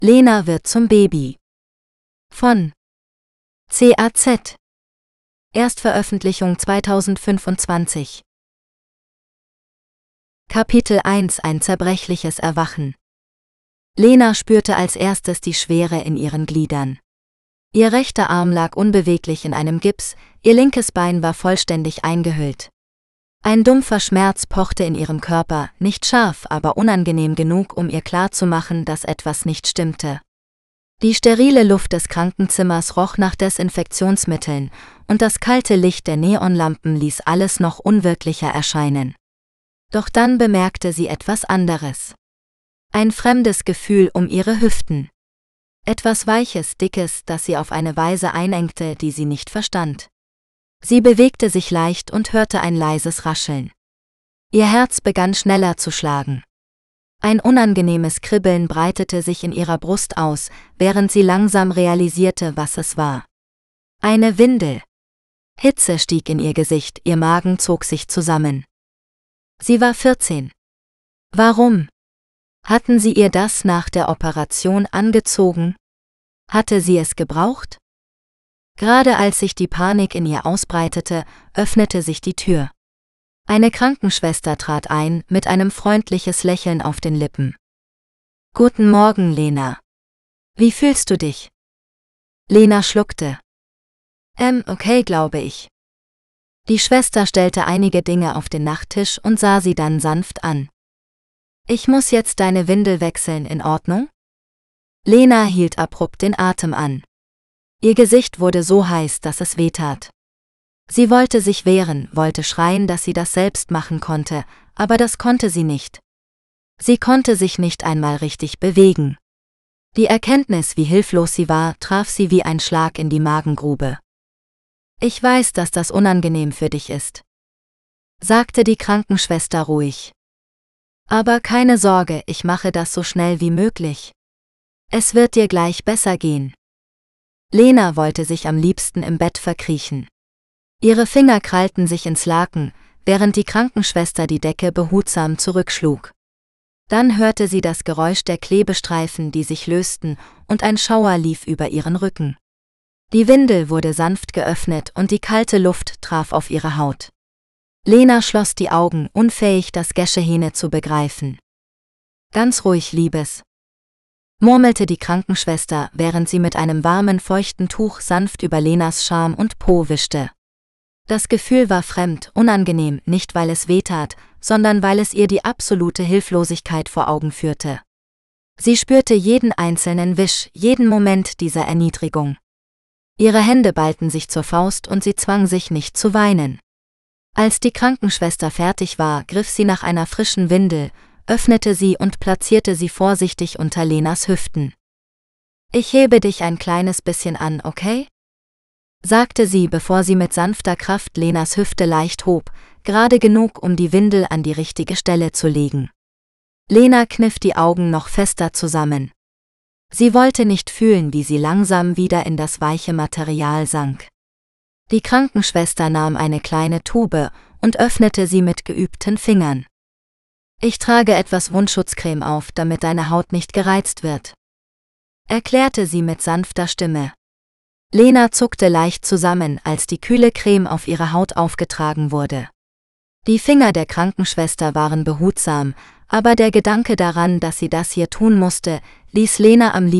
Lena wird zum Baby. Von CAZ. Erstveröffentlichung 2025. Kapitel 1: Ein zerbrechliches Erwachen. Lena spürte als erstes die Schwere in ihren Gliedern. Ihr rechter Arm lag unbeweglich in einem Gips, ihr linkes Bein war vollständig eingehüllt. Ein dumpfer Schmerz pochte in ihrem Körper, nicht scharf, aber unangenehm genug, um ihr klarzumachen, dass etwas nicht stimmte. Die sterile Luft des Krankenzimmers roch nach Desinfektionsmitteln, und das kalte Licht der Neonlampen ließ alles noch unwirklicher erscheinen. Doch dann bemerkte sie etwas anderes. Ein fremdes Gefühl um ihre Hüften. Etwas Weiches, Dickes, das sie auf eine Weise einengte, die sie nicht verstand. Sie bewegte sich leicht und hörte ein leises Rascheln. Ihr Herz begann schneller zu schlagen. Ein unangenehmes Kribbeln breitete sich in ihrer Brust aus, während sie langsam realisierte, was es war. Eine Windel. Hitze stieg in ihr Gesicht, ihr Magen zog sich zusammen. Sie war 14. Warum? Hatten sie ihr das nach der Operation angezogen? Hatte sie es gebraucht? Gerade als sich die Panik in ihr ausbreitete, öffnete sich die Tür. Eine Krankenschwester trat ein, mit einem freundliches Lächeln auf den Lippen. »Guten Morgen, Lena. Wie fühlst du dich?« Lena schluckte. Okay, glaube ich.« Die Schwester stellte einige Dinge auf den Nachttisch und sah sie dann sanft an. »Ich muss jetzt deine Windel wechseln, in Ordnung?« Lena hielt abrupt den Atem an. Ihr Gesicht wurde so heiß, dass es wehtat. Sie wollte sich wehren, wollte schreien, dass sie das selbst machen konnte, aber das konnte sie nicht. Sie konnte sich nicht einmal richtig bewegen. Die Erkenntnis, wie hilflos sie war, traf sie wie ein Schlag in die Magengrube. »Ich weiß, dass das unangenehm für dich ist«, sagte die Krankenschwester ruhig. »Aber keine Sorge, ich mache das so schnell wie möglich. Es wird dir gleich besser gehen.« Lena wollte sich am liebsten im Bett verkriechen. Ihre Finger krallten sich ins Laken, während die Krankenschwester die Decke behutsam zurückschlug. Dann hörte sie das Geräusch der Klebestreifen, die sich lösten, und ein Schauer lief über ihren Rücken. Die Windel wurde sanft geöffnet und die kalte Luft traf auf ihre Haut. Lena schloss die Augen, unfähig, das Geschehene zu begreifen. »Ganz ruhig, Liebes«, murmelte die Krankenschwester, während sie mit einem warmen, feuchten Tuch sanft über Lenas Scham und Po wischte. Das Gefühl war fremd, unangenehm, nicht weil es wehtat, sondern weil es ihr die absolute Hilflosigkeit vor Augen führte. Sie spürte jeden einzelnen Wisch, jeden Moment dieser Erniedrigung. Ihre Hände ballten sich zur Faust und sie zwang sich nicht zu weinen. Als die Krankenschwester fertig war, griff sie nach einer frischen Windel, öffnete sie und platzierte sie vorsichtig unter Lenas Hüften. »Ich hebe dich ein kleines bisschen an, okay?« sagte sie, bevor sie mit sanfter Kraft Lenas Hüfte leicht hob, gerade genug, um die Windel an die richtige Stelle zu legen. Lena kniff die Augen noch fester zusammen. Sie wollte nicht fühlen, wie sie langsam wieder in das weiche Material sank. Die Krankenschwester nahm eine kleine Tube und öffnete sie mit geübten Fingern. »Ich trage etwas Wundschutzcreme auf, damit deine Haut nicht gereizt wird«, erklärte sie mit sanfter Stimme. Lena zuckte leicht zusammen, als die kühle Creme auf ihre Haut aufgetragen wurde. Die Finger der Krankenschwester waren behutsam, aber der Gedanke daran, dass sie das hier tun musste, ließ Lena am liebsten